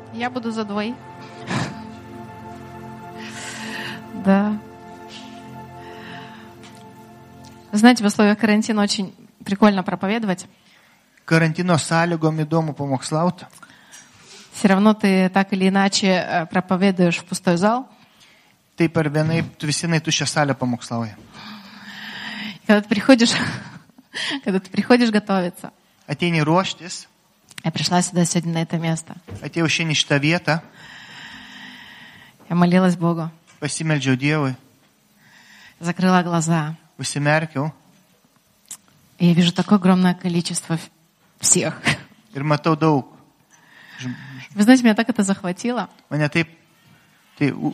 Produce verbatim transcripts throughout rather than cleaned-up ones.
Я буду за двоих. Да. Знаете, в условиях карантина очень прикольно проповедовать. Карантино sąlygom įdomu pamokslauti. Все равно ты так или иначе проповедуешь в пустой зал. Taip ar vienaip, tu vis vienai tuščią salę pamokslauji. Когда ты приходишь, когда ты приходишь готовиться. Ateini ruoštis. Я пришла сюда сегодня на это место. Atėjau šiandien į šitą vietą. Я молилась Богу. Pasimeldžiau Dievui. Закрыла глаза. Užsimerkiau. И я вижу такое огромное количество всех. Ir matau daug. Вы знаете, меня так это захватило. Mane taip, tai, u...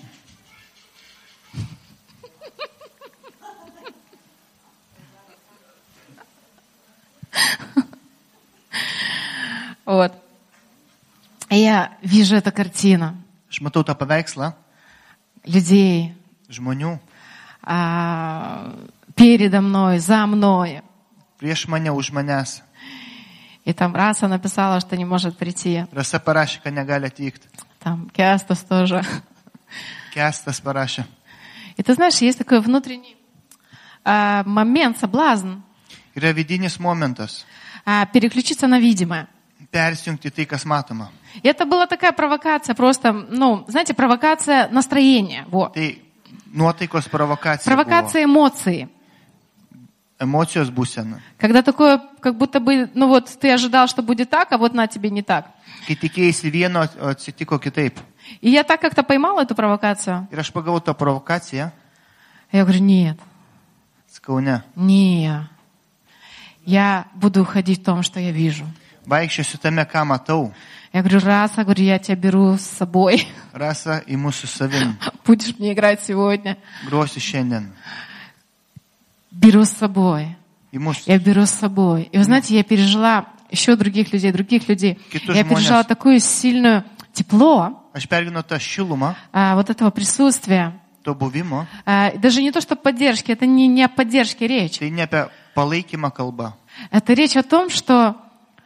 Вот. И я вижу эту картину. Aš matau tą paveikslą. Людей. Žmonių. А, передо мной, за мной. Prieš mane, už manęs. И там Раса написала, что не может прийти. Rasa parašė, kad negali atvykti. Там Кестас тоже. Kestas parašė. И ты знаешь, есть такой внутренний а, момент, соблазн. Yra vidinis momentas. А, переключиться на видимое. Persijungti tai, kas matoma. И это была такая провокация, просто, ну, знаете, провокация настроения. Вот. Tai nuotaikos provokacija. Провокация эмоций. Emocijos būsena. Когда такое, как будто бы, ну вот, ты ожидал, что будет так, а вот на тебе не так. Kai tikėjai vieno, atsitiko kitaip. И я так как-то поймала эту провокацию. Ir aš pagavau tą provokaciją. Я говорю, нет. Sakau, ne. Не. Я буду уходить в том, что я вижу. Vaikščiosiu tame, ką matau. Я говорю, Раса, говорю, я тебя беру с собой. Rasa, imu su savim. Будешь мне играть сегодня. Grosiu šiandien. Беру с собой. Imu... Я беру с собой. И вы знаете, я пережила еще других людей, других людей. Kitus Я пережила žmonės. такое сильное тепло Aš pergyvenau tą šilumą, а, вот этого присутствия. to buvimo. А, даже не то, что поддержки, это не, не о поддержке речь. Tai ne apie palaikymą kalba. Это речь о том, что...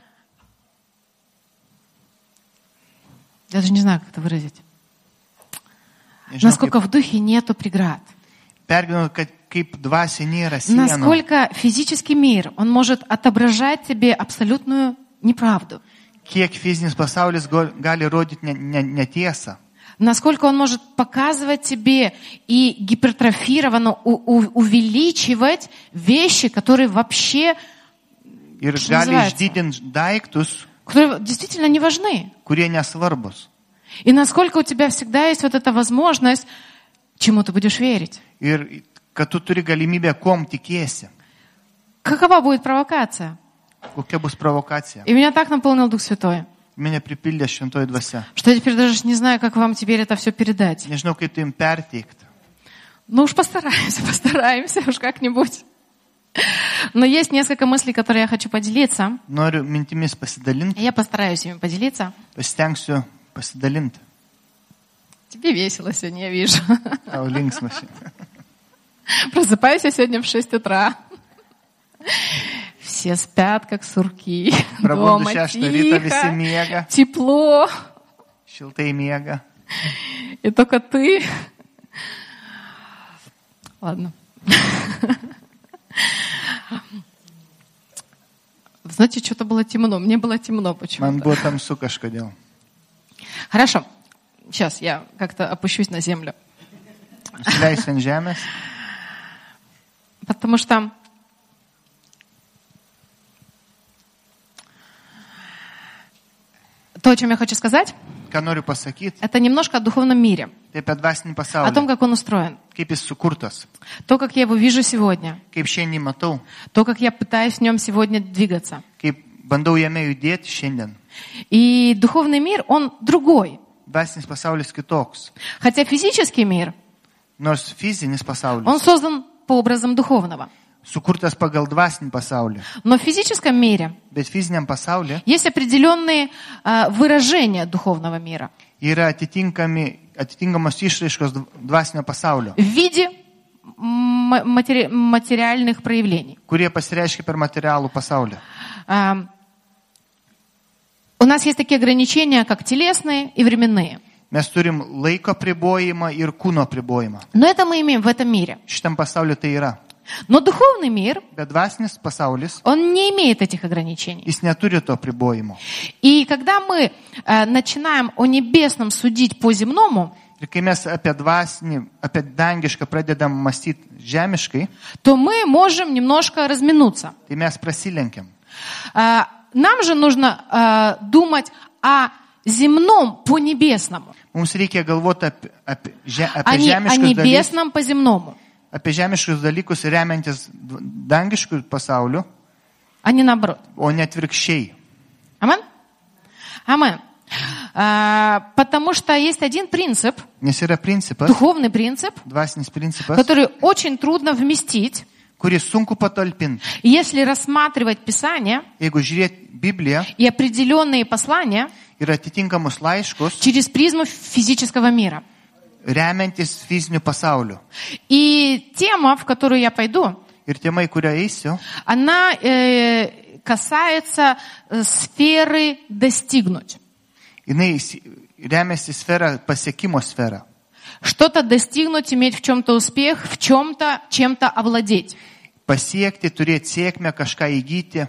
Я даже не знаю, как это выразить. Nežinau, Насколько kaip... в духе нету преград. Pergyvenau, kad kaip dvasia nėra sienų. Насколько физический мир, он может отображать тебе абсолютную неправду. Kiek fizinis pasaulis gali rodyti netiesą. Насколько он может показывать тебе и гипертрофированно у, у, увеличивать вещи, которые вообще, Ir что gali называется, išdidinti daiktus, которые действительно не важны. kurie nesvarbus. И насколько у тебя всегда есть вот эта возможность, чему ты будешь верить. Ir kad tu turi galimybę, kuom tikėsi. Какова будет провокация? Kokia bus provokacija. И меня так наполнил Дух Святой, Mane pripildė šventoji dvasia. что я теперь даже не знаю, как вам теперь это все передать. Nežinau, kaip tai jums perteikti. Ну уж постараемся, постараемся уж как-нибудь. Но есть несколько мыслей, которые я хочу поделиться. Noriu mintimis pasidalinti. Я постараюсь ими поделиться. Pasistengsiu pasidalinti. Тебе весело сегодня, я вижу. Tau linksma šiandien. Просыпаюсь я сегодня в шесть утра. Все спят, как сурки. Prabundu Дома šeštą rytą, visi тихо, miega, тепло. šiltai miega. И только ты. Ладно. Знаете, что-то было темно. Мне было темно Man почему-то. buvo tamsu kažkodėl. Хорошо. Сейчас я как-то опущусь на землю. Nusileisiu ant žemės. Потому что то, о чем я хочу сказать, Ką noriu pasakyti, это немножко о духовном мире, tai apie dvasinį о том, pasaulį. как он устроен, Kaip jis sukurtas. то, как я его вижу сегодня, Kaip šiandien matau. то, как я пытаюсь в нем сегодня двигаться. Kaip bandau jame judėti šiandien. И духовный мир, он другой. Dvasinis pasaulis kitoks. Хотя физический мир, Nors fizinis pasaulis. он создан по образам духовного. Sukurtas pagal dvasinį pasaulį. Но в физическом мире Bet fiziniam pasaulyje есть определенные а, выражения духовного мира yra atitinkami, atitinkamos išraiškos dvasinio pasaulio, в виде м- матери- У нас есть такие ограничения, как телесные и временные. Mes turim laiko pribojimą ir kūno pribojimą. Но это мы имеем в этом мире. Šitam pasauliu tai yra. Но духовный мир, Bet dvasinis pasaulis, он не имеет этих ограничений. jis neturi to pribojimo. И когда мы э, начинаем о небесном судить по земному, Ir kai mes apie dvasinį, apie dangišką pradedam mąstyti žemiškai, то мы можем немножко разминуться. tai mes prasilenkiam. Э, нам же нужно э, думать о земном по небесному, Mums reikia galvoti apie, apie, že- а apie, не о žemiškus dalykus, небесном по земному, apie žemiškus dalykus remiantis dangiškų pasauliu, а не наоборот. o ne atvirkščiai. Амен? Амен. Э, потому что есть один принцип, Nes yra principas, духовный принцип, dvasinis principas, который очень трудно вместить, kurį sunku patalpinti. если рассматривать Писание Jeigu žiūrėt Bibliją и определенные послания ir atitinkamus laiškus, через призму физического мира. remiantis fiziniu pasauliu. И тема, в которую я пойду, Ir tema, į kurią eisiu, она э, касается э, сферы достигнуть. jinai įsi- remiasi sferą, pasiekimo sferą. Что-то достигнуть, иметь в чем-то успех, в чем-то, чем-то овладеть. Pasiekti, turėti sėkmę, kažką įgyti.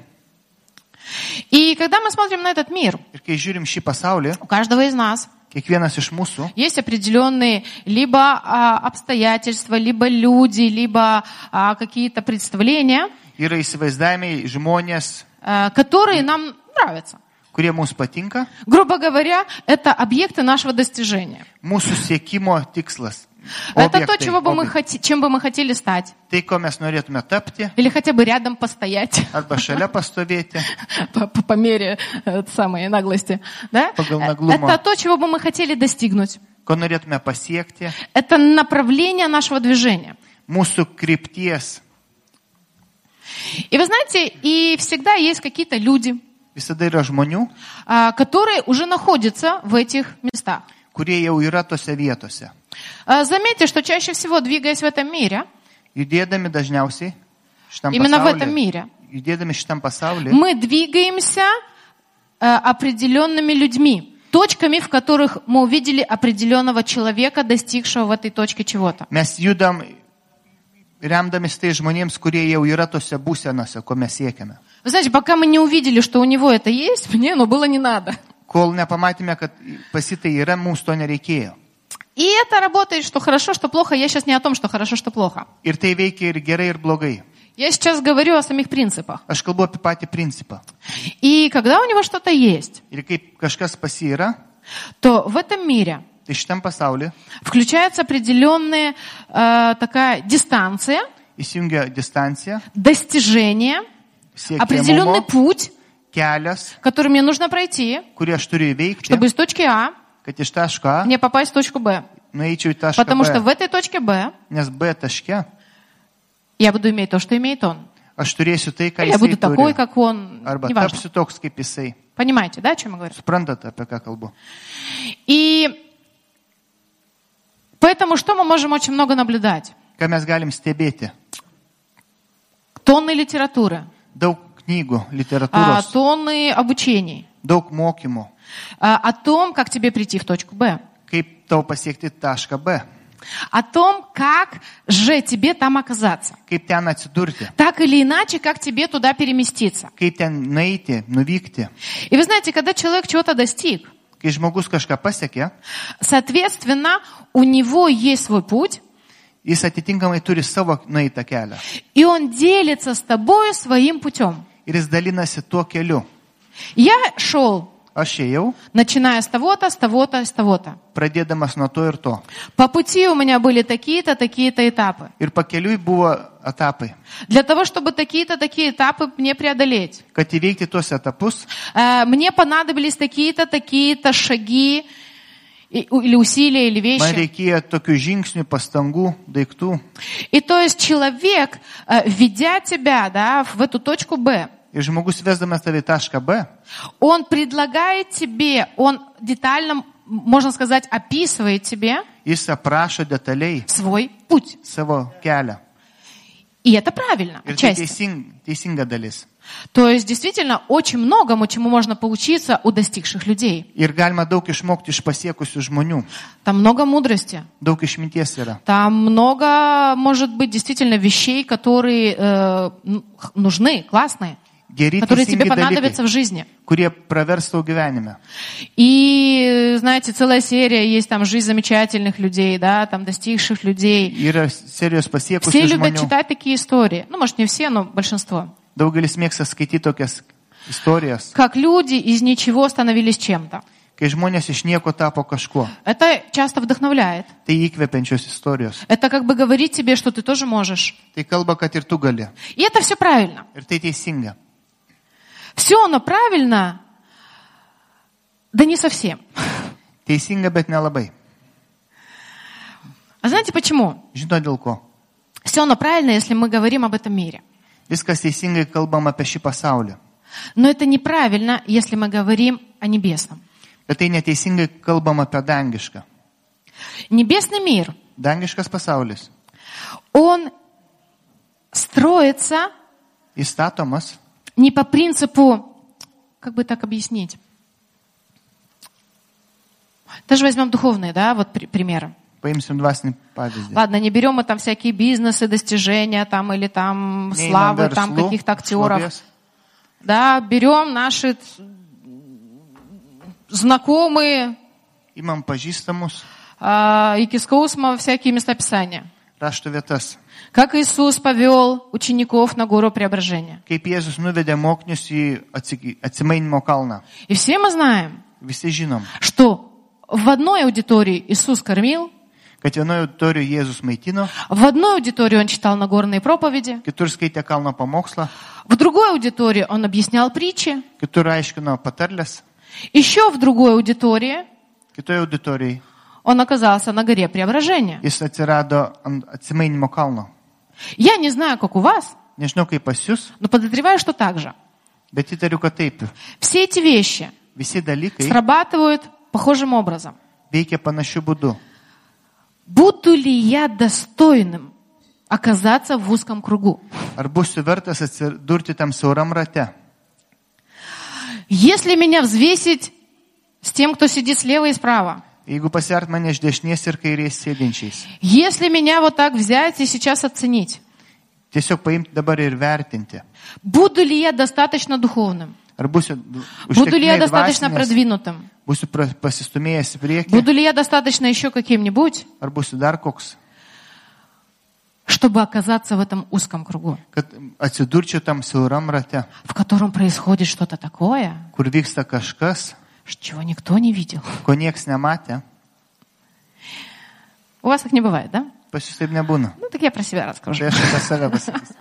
И когда мы смотрим на этот мир, Ir kai žiūrim šį pasaulį, у каждого из нас kiekvienas iš mūsų есть определенные либо а, обстоятельства, либо люди, либо а, какие-то представления, yra įsivaizdavimai žmonės, а, которые нам нравятся. kurie mums patinka, Грубо говоря, это объекты нашего достижения. mūsų siekimo tikslas. Это то, Objektai, чего бы мы objektai. хоти- чем бы мы хотели стать. Tai, ko mes norėtume tapti, Или хотя бы рядом постоять arba šalia pastovėti, по, по- по мере э, самой наглости. Да? По Э, наглому. Это то, чего бы мы хотели достигнуть. ko norėtume pasiekti, Это направление нашего движения. mūsų krypties. И вы знаете, и всегда есть какие-то люди, Visada yra žmonių, а, которые уже находятся в этих местах. kurie jau yra tose vietose. А, Заметьте, что чаще всего, двигаясь в этом мире, Judėdami dažniausiai šitam именно в этом pasaulyje, мире, judėdami šitam pasaulyje, мы двигаемся э, определенными людьми, точками, в которых мы увидели определенного человека, достигшего в этой точке чего-то. mes judam remdamis tai žmonėms, kurie jau yra tose būsenose, ko mes siekiame. Вы знаете, пока мы не увидели, что у него это есть, мне оно было не надо. Kol nepamatėme, kad pasitai yra, mums to nereikėjo. И это работает, что хорошо, что плохо. Я сейчас не о том, что хорошо, что плохо. Ir tai veikia ir gerai, ir blogai. Я сейчас говорю о самих принципах. Aš kalbu apie patį principą. И когда у него что-то есть, Ir kaip kažkas pas jį yra, то в этом мире tai šitam pasaulyje включается определенная э, такая дистанция, įsijungia distancija, достижение, определенный siekiamumo, путь, kelias, который мне нужно пройти, kurį aš turiu įveikti, чтобы из точки А kad iš taško A мне попасть в точку Б. nueičiau į tašką Потому что в B. этой точке Б Nes B taške я буду иметь то, что имеет он. aš turėsiu tai, ką Я буду jisai такой, turi. как он. Arba Неважно. tapsiu toks, kaip jisai. Понимаете, да, о чем я говорю? Suprantate, apie ką kalbu. И поэтому что мы можем очень много наблюдать? Ką mes galim stebėti? Тонны литературы, Daug knygų, а, literatūros, тонны обучений daug mokymų, а, о том, как тебе прийти в точку Б, kaip tau pasiekti tašką B, о том, как же тебе там оказаться. kaip ten atsidurti, Так или иначе, как тебе туда переместиться. kaip ten nueiti, nuvykti. И вы знаете, когда человек чего-то достиг, Kai žmogus kažką pasiekė, соответственно, у него есть свой путь, jis atitinkamai turi savo nueitą kelią. и он делится с тобой своим путем. Ir jis dalinasi tuo keliu. Я шел, Aš ėjau, начиная с того-то, с того-то, с того-то. pradėdamas nuo to ir to. По пути у меня были такие-то, такие-то этапы. Ir pakeliui buvo etapai. Для того, чтобы такие-то, такие этапы мне преодолеть, Kad įveikti tuos etapus, э, мне понадобились такие-то, такие-то шаги и- или усилия, или man вещи. reikėjo tokių žingsnių, pastangų, daiktų. И то есть человек, э, ведя тебя, да, в эту точку Б, Ir žmogus vesdamas tave į tašką B, он предлагает тебе, он детально, можно сказать, описывает тебе jis aprašo detaliai свой путь. savo kelią. И это правильно, Ir tai отчасти. teising, teisinga dalis. То есть, действительно, очень многому, чему можно поучиться у достигших людей. Ir galima daug išmokti iš pasiekusių žmonių. Там много мудрости. Daug išminties yra. Там много, может быть, действительно вещей, которые э, нужны, классные, Geri которые тебе teisingi понадобятся dalykai, в жизни. kurie pravers tau gyvenime. И, знаете, целая серия есть там жизнь замечательных людей, да, там достигших людей. Yra serijos Все pasiekusių любят žmonių. читать такие истории. Ну, может, не все, но большинство. Daugelis mėgsta skaityti tokias istorijas, Как люди из ничего становились чем-то. kai žmonės iš nieko tapo kažkuo. Это часто вдохновляет. Tai įkvepiančios istorijos. Это как бы говорит тебе, что ты тоже можешь. Tai kalba, kad ir tu gali. И это все правильно. Ir tai teisinga. Все оно правильно, да не совсем. Teisinga, bet nelabai. А знаете почему? Žinot dėl ko? Все оно правильно, если мы говорим об этом мире. Viskas teisingai kalbam apie šį pasaulį. Но это неправильно, если мы говорим о небесном. Bet tai neteisingai kalbam apie dangišką. Небесный мир, Dangiškas pasaulis. он строится Įstatomas не по принципу, как бы так объяснить. Даже возьмем духовные, да, вот при- примеры. Paimsim dvasinį pavyzdį. Ладно, не берем мы там всякие бизнесы, достижения там или там Neeinam славы, там verslų, каких-то актеров. šlovės. Да, берем наши знакомые, Imam pažįstamus а, и Кискоусма, всякие места Писания. rašto vietas. Как Иисус повел учеников на гору Преображения. Kaip Jėzus nuvedė mokinius į atsigi- atsimainimo kalną. И все мы знаем, Visi žinom, что в одной аудитории Иисус кормил, kad vienoje auditorijoje Jėzus maitino, в одной аудитории Он читал Нагорные проповеди, kitur skaitė kalno pamokslą, в другой аудитории Он объяснял притчи, kitur aiškino patarlės, еще в другой аудитории kitoje auditorijoje Он оказался на горе Преображения. jis atsirado ant atsimainimo kalno. Я не знаю, как у вас, Nežinau, kaip pas jūs, но подозреваю, что так же. bet įtariu, kad taip. Все эти вещи Visi dalykai срабатывают похожим образом. veikia panašiu būdu. Буду ли я достойным оказаться в узком кругу? Ar būsiu vertas atsidurti tam siauram rate? Если меня взвесить с тем, кто сидит слева и справа, Jeigu pasiart mane iš dešinės ir kairės sėdinčiais. если меня вот так взять и сейчас оценить, Tiesiog paimti dabar ir vertinti. буду ли я достаточно духовным? Ar būsiu Буду ли я užtektinai достаточно dvasinės, продвинутым? būsiu pra- pasistumėjęs į priekį, Буду ли я достаточно еще каким-нибудь, ar būsiu dar koks, чтобы оказаться в этом узком кругу, kad atsidurčiau tam siauram rate, в котором происходит что-то такое, kur vyksta kažkas, чего никто не видел? ko nieks nematė. У вас так не бывает, да? Pas jūs taip nebūna. Ну, так я про себя расскажу. Tai aš apie save pasakysiu.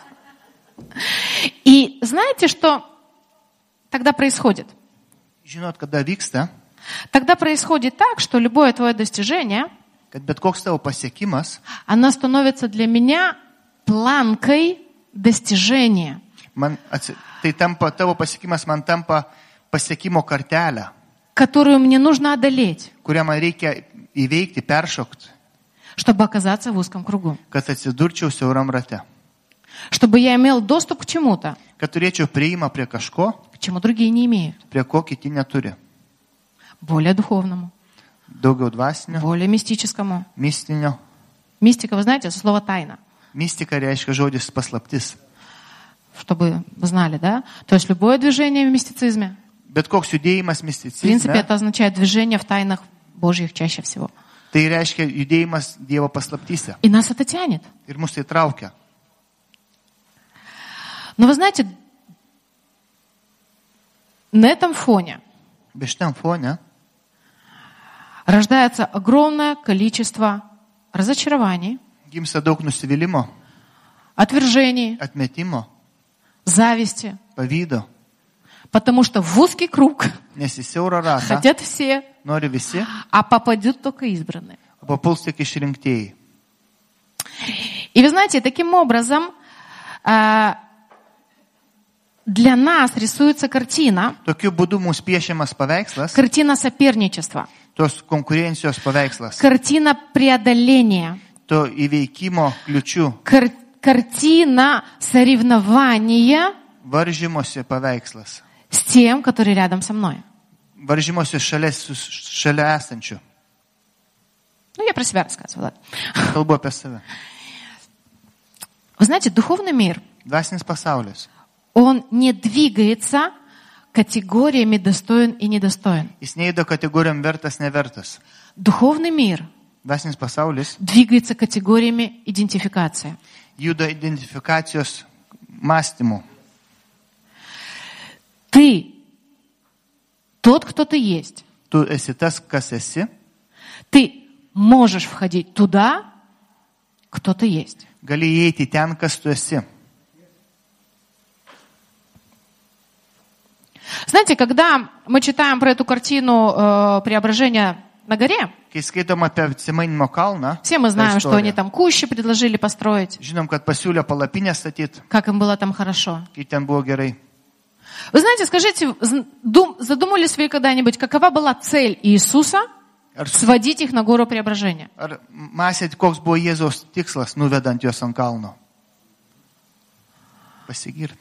И знаете, что тогда происходит? Žinot, kada vyksta, Тогда происходит так, что любое твое достижение, kad bet koks tavo pasiekimas, оно становится для меня планкой достижения. man, atsi, tai tampa, tavo pasiekimas man tampa pasiekimo kartelę, Которую мне нужно одолеть, kurią man reikia įveikti, peršokti, чтобы оказаться в узком кругу. kad atsidurčiau siauram rate. Чтобы я имел доступ к чему-то, Kad turėčiau prieimą prie kažko, к чему другие не имеют. prie ko kiti neturi. Более духовному, Daugiau dvasinio, более мистическому. mistinio. Мистика, вы знаете, это слово тайна. Mistika reiškia žodis paslaptis. Чтобы вы знали, да? То есть любое движение в мистицизме, Bet koks judėjimas в принципе, misticizme, это означает движение в тайнах Божьих чаще всего. tai reiškia judėjimas Dievo paslaptyse. И нас это тянет. Ir mus tai traukia. Но вы знаете, на этом фоне Bet šitam fone рождается огромное количество разочарований, gimsta daug nusivylimų, отвержений, atmetimo, зависти, pavydo, потому что в узкий круг nes į siaurą ratą хотят все, nori visi, а попадут только избранные. o papuls tik išrinktieji. И вы знаете, таким образом а, для нас рисуется картина, Tokiu būdu mums piešiamas paveikslas, картина соперничества, tos konkurencijos paveikslas, картина преодоления, to įveikimo kliučių, кар- картина соревнования varžymosi paveikslas. с тем, который рядом со мной. Varžymosi šalia, su- šalia esančiu. Ну, я про себя рассказывала. Kalbu apie save. Вы знаете, духовный мир, Dvasinis pasaulis. он не двигается категориями достоин и недостоин. Jis neįdo kategorijom vertas, nevertas. Духовный мир Dvasinis pasaulis двигается категориями идентификации. juda identifikacijos mąstymu. Ты тот, кто ты есть. Tu esi tas, kas esi. Ты можешь входить туда, кто ты есть. Gali įeiti ten, kas tu esi. Знаете, когда мы читаем про эту картину э, преображения на горе, Kai skaitom apie atsimainymo kalną, все мы tą знаем, что они istoriją, там кущи предложили построить, žinom, kad pasiūlė palapinę statyti, как им было там хорошо. kai ten buvo gerai. Вы знаете, скажите, з- дум- задумывались вы когда-нибудь, какова была цель Иисуса Ar, сводить их на гору преображения? ar mąstėt, koks buvo Jėzaus tikslas, nuvedant juos ant kalno? Pasigirti.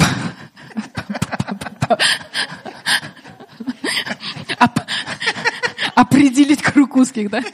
Оп- Определить круг узких, да?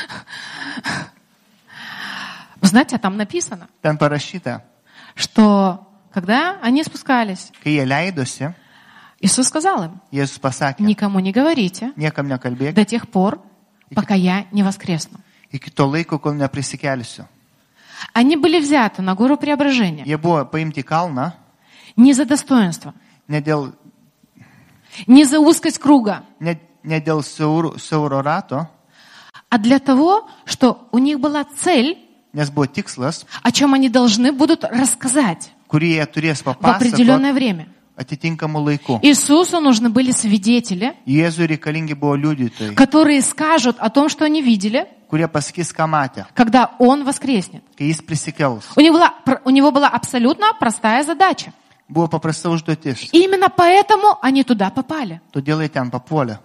Вы знаете, а там написано, Ten parašyta, что когда они спускались, kai jie leidosi, Иисус сказал им, Jėzus pasakė, никому не говорите niekam nekalbėk до тех пор, пока я не воскресну. iki to laiko, kol neprisikelsiu. Они были взяты на гору преображения Jie buvo paimti į kalną не за достоинство, ne dėl, не за узкость круга, ne, ne dėl siauro, siauro rato, а для того, что у них была цель, nes buvo tikslas, о чем они должны будут рассказать kurį jie turės в определенное papasakoti время. atitinkamų laikų. Иисусу нужны были свидетели, Jėzui reikalingi buvo liudytojai, которые скажут о том, что они видели, kurie pasakys, ką matė, когда Он воскреснет. kai jis prisikels. У него была, у него была абсолютно простая задача. Buvo paprasta užduotis, И именно поэтому они туда попали. todėl jie ten papuolė.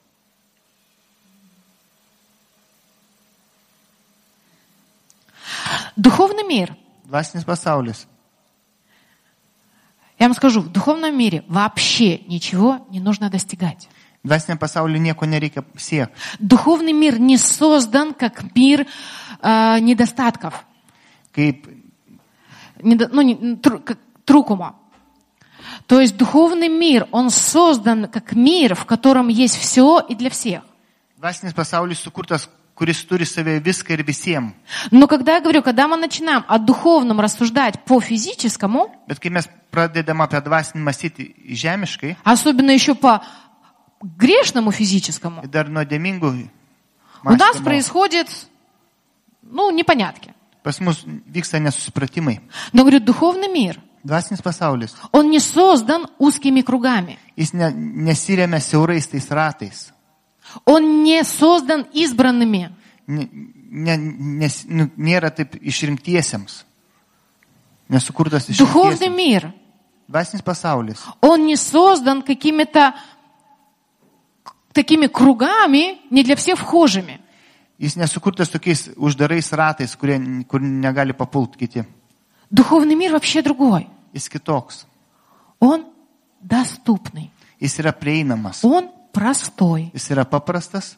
Духовный мир. Dvasinis pasaulis. Я вам скажу, в духовном мире вообще ничего не нужно достигать. Dvasiniam pasauliu nieko nereikia siekti. Духовный мир не создан как мир э, недостатков, Kaip, недо- ну, не- тру- как трукума. То есть духовный мир, он создан как мир, в котором есть все и для всех. dvasinis pasaulis sukurtas, kuris turi savę viską ir visiems. Но когда я говорю, когда мы начинаем о духовном рассуждать по физическому, Bet kai mes pradedam apie dvasinį mąstyti žemiškai, особенно еще по грешному физическому, ir dar nuodėmingų у нас mąstymų, происходит, ну, непонятки. pas mus vyksta nesusipratimai. Но, говорю, духовный мир, Dvasinis pasaulis, он не создан узкими кругами. jis ne, nesiremia siaurais tais ratais. Он не создан избранными. Ne, ne, nes, nu, nėra taip išrinktiesiems. Nesukurtas Духовный išrinktiesiems. мир, Dvasinis pasaulis. он не создан какими-то такими кругами, не для всех вхожими. Jis nesukurtas tokiais uždarais ratais, kurie, kur negali papult kiti. Духовный мир вообще другой. Jis kitoks. Он доступный. Jis yra prieinamas. Он простой. Jis yra paprastas,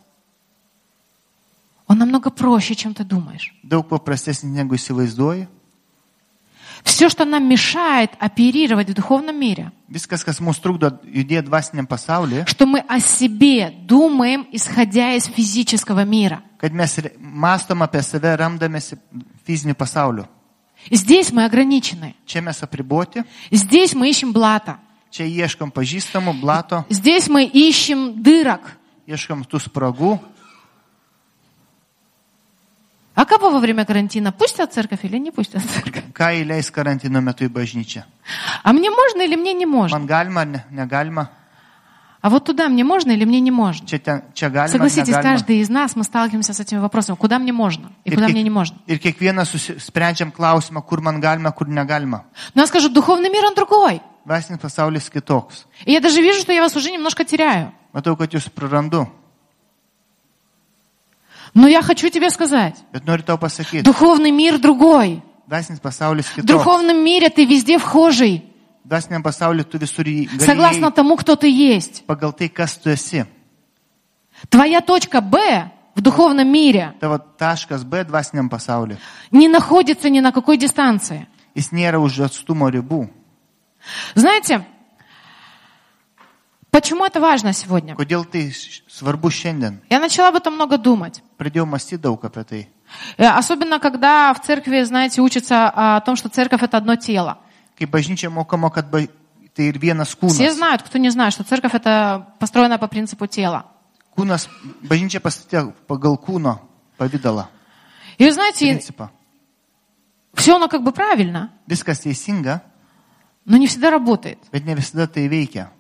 Он намного проще, чем ты думаешь. daug paprastesnis negu įsivaizduoji. Все, что нам мешает оперировать в духовном мире, Viskas, kas mums trukdo judėti dvasiniam pasaulyje, что мы о себе думаем, исходя из физического мира. kad mes re- mąstom apie save remdamėsi fiziniu pasauliu. Здесь мы ограничены. Čia mes apriboti, Здесь мы ищем блата. čia ieškom pažįstamų, blato, Здесь мы ищем дырок. ieškom tų spragų. А кого во время карантина? Пустят в церковь или не пустят в церковь? Ką įleis karantino metu į bažnyčią? А мне можно или мне не можно? Man galima, ne, negalima. А вот туда мне можно или мне не можно? Čia, ten, čia galima, Согласитесь, negalima. каждый из нас, мы сталкиваемся с этим вопросом. Куда мне можно и куда kiek- мне не можно? ir kiekvienas susi- sprendžiam klausimą, kur man galima, kur negalima. Но я скажу, духовный мир, он другой. Dvasinis pasaulis kitoks. И я даже вижу, что я вас уже немножко теряю. Matau, kad jūs prarandu. Но я хочу тебе сказать, Bet noriu tau pasakyti, духовный мир другой. Dvasinis pasaulis В kitoks. духовном мире ты везде вхожий, Dvasiniam pasauliu tu visur į- согласно gali тому, кто ты есть. pagal tai, kas tu esi. Твоя точка Б в духовном мире Tavo taškas B dvasiniam pasauliu. не находится ни на какой дистанции. Jis nėra už atstumo ribų. Знаете, почему это важно сегодня? Kodėl tai š- svarbu šiandien? Я начала об этом много думать. Pradėjau mąstyti daug apie tai. Э, Особенно, когда в церкви, знаете, учатся о том, что церковь — это одно тело. Kai bažnyčia mokama, kad ba... tai ir vienas Все kūnas. знают, кто не знает, что церковь — это построена по принципу тела. Kūnas, bažnyčia pastatė pagal kūno pavydalą. И вы знаете, Principą. все оно как бы правильно, Viskas teisinga, но не всегда работает. bet ne visada tai veikia.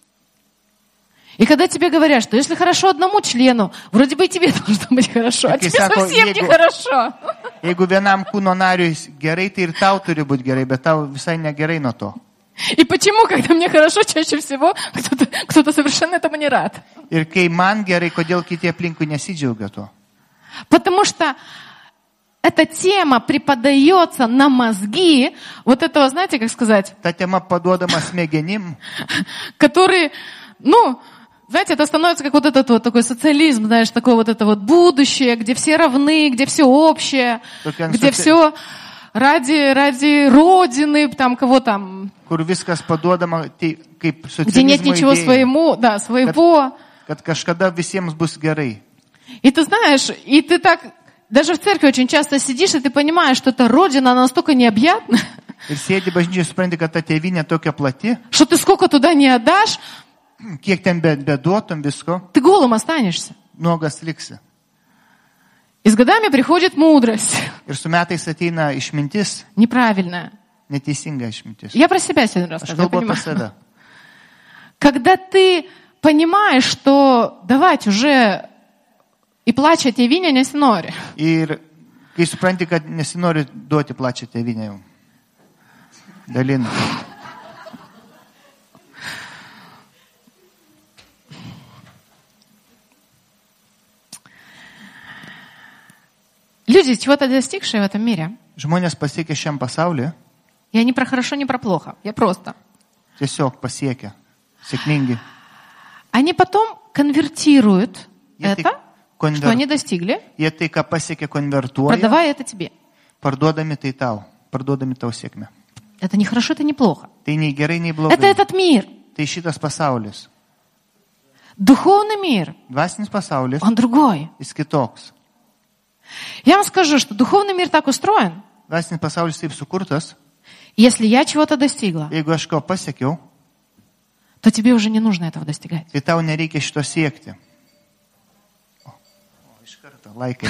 И когда тебе говорят, что если хорошо одному члену, вроде бы и тебе должно быть хорошо, а Так и тебе сако, совсем егу- нехорошо. Jeigu vienam kūno nariui gerai, tai ir tau turi būti gerai, bet tau visai negerai nuo to. И почему, когда мне хорошо, чаще всего кто-то, кто-то совершенно этому не рад? Ir kai man gerai, kodėl kiti aplinkui nesidžiaugia to? Потому что эта тема преподается на мозги вот этого, знаете, как сказать, Ta tema paduodama smegenim, который, ну, знаете, это становится как вот этот вот такой социализм, знаешь, такое вот это вот будущее, где все равны, где все общее, Только где соци- все ради, ради Родины, там кого там, kur viskas paduodama, tai kaip где нет socializmo ничего idėja, своему, да, своего. kad kažkada visiems bus gerai. И ты знаешь, и ты так, даже в церкви очень часто сидишь, и ты понимаешь, что эта Родина, она настолько необъятна, Ir sėdi bažnyčiai, supranti, kad ta tėvynė tokia plati, что ты сколько туда не отдашь, kiek ten be- beduotum visko, ты голым останешься. nuogas liksi. И с годами приходит мудрость, Ir su metais ateina išmintis, неправильная. neteisinga išmintis. Я про себя сегодня Aš рассказываю, kalbu apie понимаю. save. Когда ты понимаешь, что давать уже и плачь о tėvynę nesinori. Ir kai supranti, kad nesinori duoti plačią tėvynę jau. Dalin. Люди, чего-то достигшие в этом мире, Žmonės pasiekia šiam pasauliu, я не про хорошо, не про плохо, я просто. tiesiog pasiekia. Sėkmingi. Они потом конвертируют Я ты это, конвер- что они достигли, Jie tai, ką pasiekia, konvertuoja, продавая это тебе. parduodami tai tau. Parduodami tau sėkmę. Это не хорошо, это неплохо. Tai nei gerai, nei Это blogai. этот мир. Tai šitas pasaulis. Духовный мир, Dvasinis pasaulis, он другой. jis kitoks. Я вам скажу, что духовный мир так устроен. Dvasinis pasaulis taip sukurtas, Если я чего-то достигла, jeigu aš ko pasiekiau, то тебе уже не нужно этого достигать. tai tau nereikia šito siekti. O, o iš karto, laikai.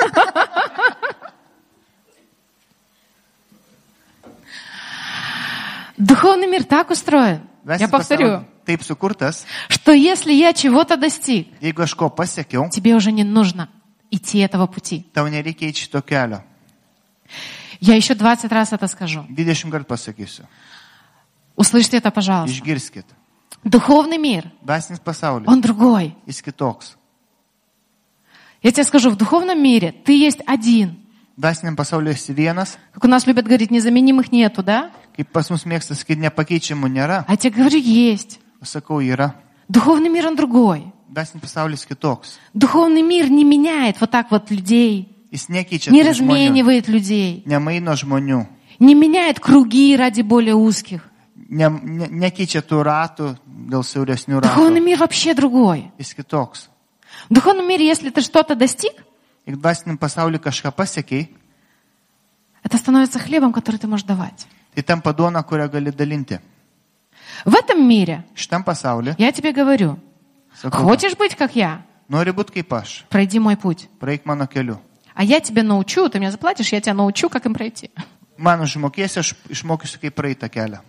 Духовный мир так устроен, я Dvasinis повторю, pasaulis taip sukurtas, что если я чего-то достиг, jeigu aš ko pasiekiau, тебе уже не нужно идти этого пути. tau nereikia eiti šito kelio. Я еще двадцать раз это скажу. dvidešimt kartų pasakysiu. Услышьте это, пожалуйста. Išgirskit. Духовный мир, Dvasinis pasaulis, он другой. jis kitoks. Я тебе скажу, в духовном мире ты есть один. Dvasiniam pasauliu esi vienas, Как у нас любят говорить, незаменимых нету, да? kaip pas mus mėgsta sakyti, nepakeičiamų nėra. А я тебе говорю, есть. Aš sakau, yra. Духовный мир, он другой. Dvasinis pasaulis kitoks. Духовный мир не меняет вот так вот людей, Jis nekeičia не tų žmonių, разменивает людей, nemaino žmonių, не меняет круги ради более узких. ne, ne, nekeičia tų ratų dėl siauresnių Духовный ratų. мир вообще другой. Jis kitoks. В духовном мире, если ты что-то достиг, Jeigu dvasiniam pasauliu kažką pasiekiai, это становится хлебом, который ты можешь давать. tai tampa duona, kurią gali dalinti. В этом мире, Šitam pasauliu, я тебе говорю, sakau, хочешь быть как я, nori būti kaip aš, пройди мой путь. praeik mano keliu. А я тебе научу, ты мне заплатишь, я тебя научу, как им пройти. Man užmokėsi, aš išmokysiu, kaip praeitą kelią.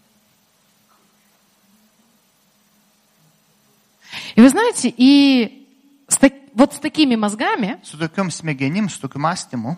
И вы знаете, и с так- вот с такими мозгами, Su tokiom smegenim, su tokiu mąstymu,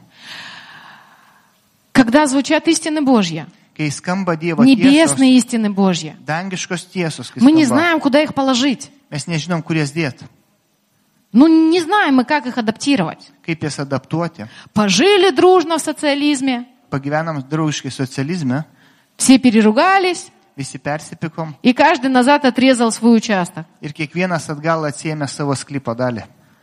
когда звучат истины Божьи, kai skamba Dievo tiesos, небесные истины Божьи, dangiškos tiesos, kai мы не skamba, знаем, куда их положить. mes nežinom, kur jas dėti, Ну, не знаем мы, как их адаптировать. kaip jas adaptuoti. Пожили дружно в социализме, pagyvenam draugiškai socializme, все переругались, visi persipykom и каждый назад отрезал свой участок. ir kiekvienas atgal atsiėmė savo sklypo dalį.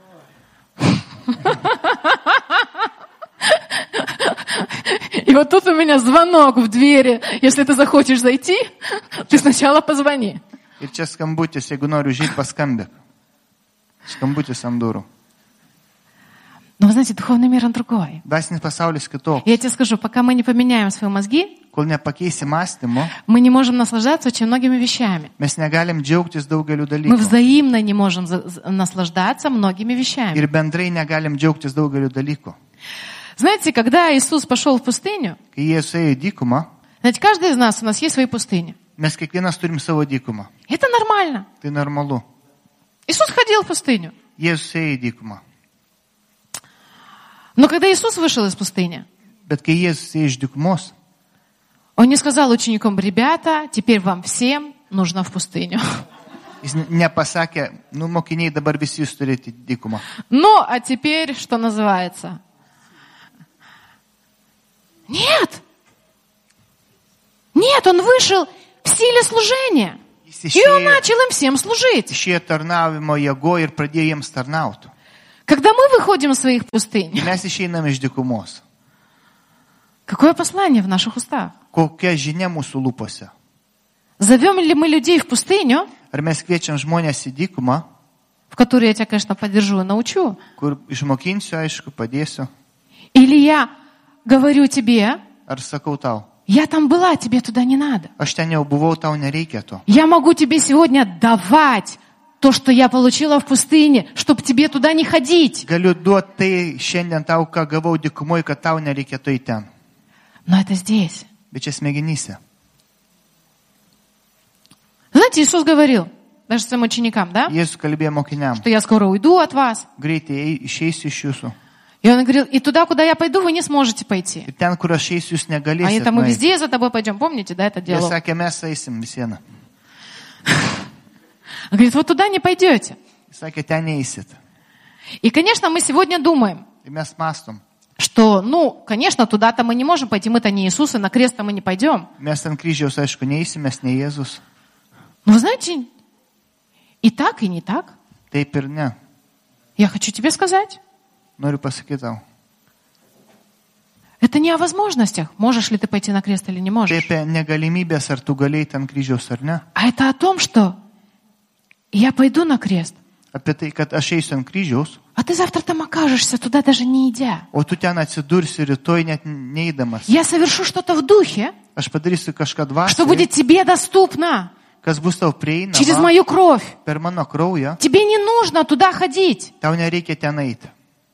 И вот тут у меня звонок в двери. Если ты захочешь зайти, ты сначала позвони. Ir čia skambutis, jeigu noriu užeiti, paskambėk. Skambutis ant durų. Но вы знаете, духовный мир, он другой. Dvasinis pasaulis kitoks. Я тебе скажу, пока мы не поменяем свои мозги, Kol nepakeisi mąstymo, мы не можем наслаждаться очень многими вещами. mes negalim džiaugtis daugeliu Мы dalykų. взаимно не можем за- за- наслаждаться многими вещами. Ir bendrai negalim džiaugtis daugeliu dalykų. Знаете, когда Иисус пошел в пустыню, Kai Jėzus ėjo į dykumą, знаете, каждый из нас, у нас есть свои пустыни. mes kiekvienas turim savo dykumą. Это нормально. Tai normalu. Иисус ходил в пустыню. Jėzus ėjo į dykumą. Но когда Иисус вышел из пустыни, Bet kai Jėzus ėjo iš dykumos, Он не сказал ученикам: ребята, теперь вам всем нужно в пустыню. jis ne- nepasakė, nu mokiniai dabar visi jūs turite dykumą. Ну, а теперь, что называется? Нет. Нет, Он вышел в силе служения. Jis И Он išėjo, начал им всем служить. išėjo tarnavimo jėgo ir pradėjo jiems tarnauti. Когда мы выходим из своих пустынь, Kai mes išeiname iš dykumos, какое послание в наших устах? kokia žinia mūsų lūpose? Зовем ли мы людей в пустыню, Ar mes kviečiam žmonės į dykumą, в которой я тебя, конечно, поддержу и научу, kur išmokinsiu, aišku, padėsiu, или я говорю тебе: ar sakau tau, я там была, тебе туда не надо. aš ten jau buvau, tau nereikia to. Я могу тебе сегодня давать то, что я получила в пустыне, чтобы тебе туда не ходить. Galiu duoti tai šiandien tau, ką gavau dykumoje, kad tau nereikėtų į ten. Но это здесь. Bet čia smegenyse. Знаете, Иисус говорил даже своим ученикам, да, Jėzus kalbėjo mokiniam, что я скоро уйду от вас. greitai ei- išeisiu iš jūsų. И Он говорил: и туда, куда я пойду, вы не сможете пойти. Ir ten, kur aš eisiu, jūs Они negalėsite. там: мы nueiti. везде за тобой пойдем. Помните, да, это Jie диалог? sakė, mes eisim visieną. Он говорит: вот туда не пойдете. Jis sakė, ten eisit. И, конечно, мы сегодня думаем, Ir mes mastom. что, ну, конечно, туда-то мы не можем пойти, мы-то не Иисус, и на крест-то мы не пойдем. Mes ant kryžiaus, aišku, neeisim, mes ne Jėzus. Но вы знаете, и так, и не так. Taip ir ne. Я хочу тебе сказать, Noriu pasakyti tau. это не о возможностях, можешь ли ты пойти на крест или не Tai можешь. apie negalimybės, ar tu galėjai ant kryžiaus ar ne. А это о том, что я пойду на крест, Apie tai, kad aš eisiu ant kryžiaus, а ты завтра там окажешься, туда даже не идя. o tu ten atsidursi rytoj net neįdamas. Я совершу что-то в духе, Aš padarysiu kažką что dvasiai, будет тебе доступно kas bus tau через prieinama мою кровь. per mano kraują. Тебе не нужно туда ходить. Tau nereikia ten eiti.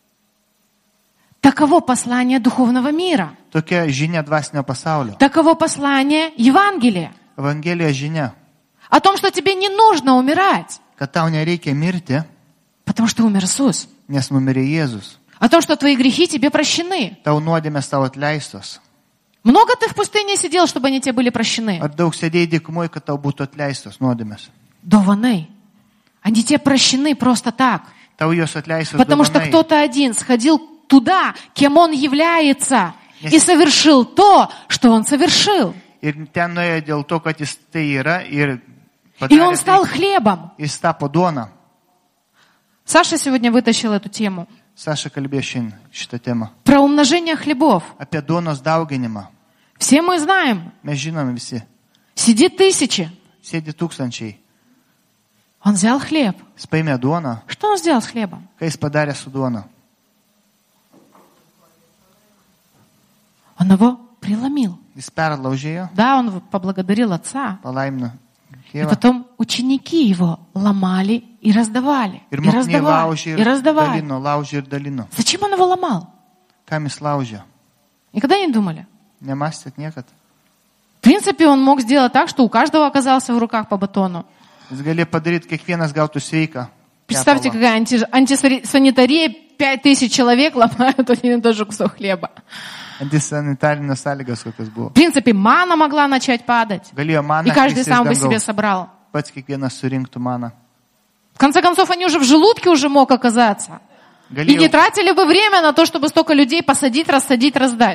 Таково послание духовного мира. Tokia žinia dvasinio pasaulio. Таково послание Евангелия. Evangelijos žinia, О том, что тебе не нужно умирать, kad tau nereikia mirti, потому что умер Иисус. nes numirė Jėzus. О том, что твои грехи тебе прощены. Tau nuodėmės tau atleistos. Много ты в пустыне сидел, чтобы они тебе были прощены? Ar daug sėdėjai dykumoje, kad tau būtų atleistos nuodėmės? Дованный. Они тебе прощены просто так. Tau jos atleistos Потому что dovanai. кто-то один сходил туда, кем он является, и совершил то, что он совершил. Ir ten nuėjo dėl to, kad jis tai yra ir И он padarė стал tai, хлебом. jis tapo duona. Саша сегодня вытащил эту тему Saša kalbėjo šiandien šitą temą. про умножение хлебов. Apie duonos dauginimą. Все мы знаем. Mes žinome visi. Сидит тысячи. Sėdi tūkstančiai. Он взял хлеб. Jis paėmė duoną. Что он сделал с хлебом? Ką jis padarė su duona? Он его преломил. Jis perlaužė jo, Да, он поблагодарил отца. palaimino И Tėvą. потом ученики его ломали и раздавали. Ir И mokiniai раздавали. laužė И ir раздавали. dalino, laužė ir dalino. Зачем он его ломал? Kam jis laužė? Никогда не думали? Nemastėt niekad. В принципе, он мог сделать так, что у каждого оказался в руках по батону. Jis galėjo padaryti, kiekvienas gautų sveiką. Представьте, kepalą. какая анти- антисанитария, пять тысяч человек ломают один и тот же кусок хлеба. Antisanitarinės sąlygas kokios buvo. В принципе, мана могла начать падать. Galėjo И maną каждый kristi сам бы iš себе dangaus. собрал. Pats kiekvienas surinktų maną. В конце концов, они уже в желудке уже мог оказаться. И не Galėjo, тратили бы время на то, чтобы столько людей посадить, рассадить, раздать.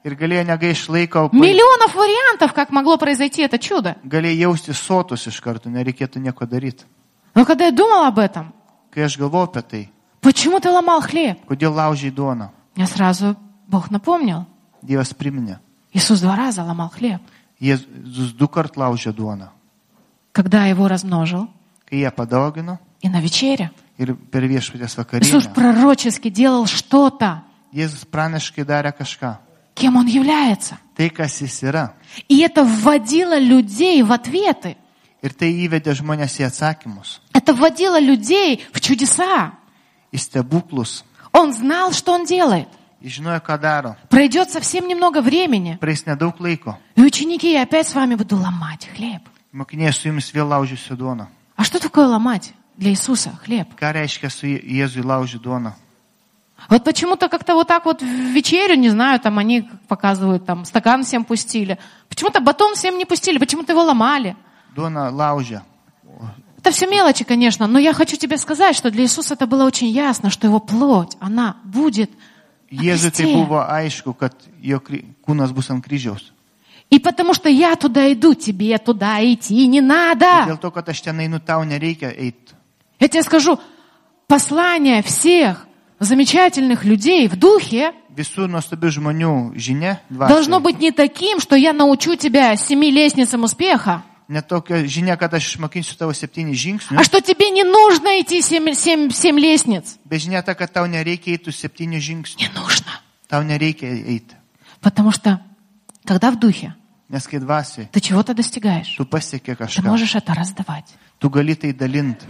Ir galėjo negaišti laiko, Миллионов вариантов, как могло произойти это чудо. galėjo jausti sotus iš karto, nereikėtų nieko daryti. Но когда я думал об этом, Kai aš galvoju apie tai, почему ты ломал хлеб? kodėl laužiai duoną, Мне сразу Бог напомнил. Dievas priminė. Иисус два раза ломал хлеб. Jėzus du kart laužė duoną. Когда его размножил Kai jie padaugino и на вечере. ir per viešpatės Иисус vakarienę, пророчески делал что-то, Jėzus pranaškai darė kažką. кем Он является. Tai, kas jis yra. И это вводило людей в ответы. Ir tai įvedė žmonės į atsakymus, Это вводило людей в чудеса. į stebuklus. Он знал, что Он делает. Jis žinojo, ką daro. Пройдет совсем немного времени, Praeis nedaug laiko. и ученики, я опять с вами буду ломать хлеб. Mokiniai su jumis vėl laužysiu duoną. А что такое ломать для Иисуса хлеб? Ką reiškia su Jėzui laužyti duoną? Вот почему-то как-то вот так вот в вечерю, не знаю, там они как показывают, там стакан всем пустили. Почему-то батон всем не пустили, почему-то его ломали. Duona laužia. Это все мелочи, конечно, но я хочу тебе сказать, что для Иисуса это было очень ясно, что его плоть, она будет на Jėzui tai кресте. buvo aišku, kad jo kry- kūnas bus ant kryžiaus. И потому что я туда иду, тебе туда идти не Dėl надо. to, kad aš ten einu, tau nereikia eiti. Я тебе скажу, послание всех замечательных людей в духе Visų nuostabių žmonių žinia должно dvasioje. быть не таким, что я научу тебя семи лестницам успеха, Ne tokia žinia, kad aš išmokinsiu tavo septynis žingsnius, а что тебе не нужно идти семь, семь, семь лестниц. bet žinia ta, kad tau nereikia eiti septynių žingsnių. Не нужно. Tau nereikia eiti. Потому что, когда в духе Nes kai dvasiai, ты чего-то достигаешь, tu pasieki ты kažką. можешь это раздавать. Tu gali tai dalinti.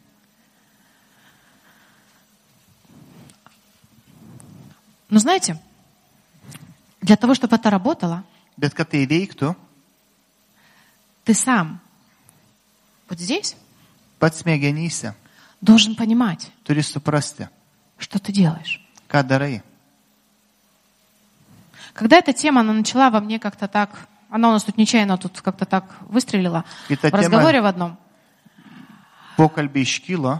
Но знаете, для того, чтобы это работало, Bet kad tai veiktų, ты сам вот здесь pats smegenyse должен понимать, turi suprasti, что ты делаешь. ką darai. Когда эта тема, она начала во мне как-то так, она у нас тут нечаянно тут как-то так выстрелила И та в разговоре в одном. Pokalbiai iškylo,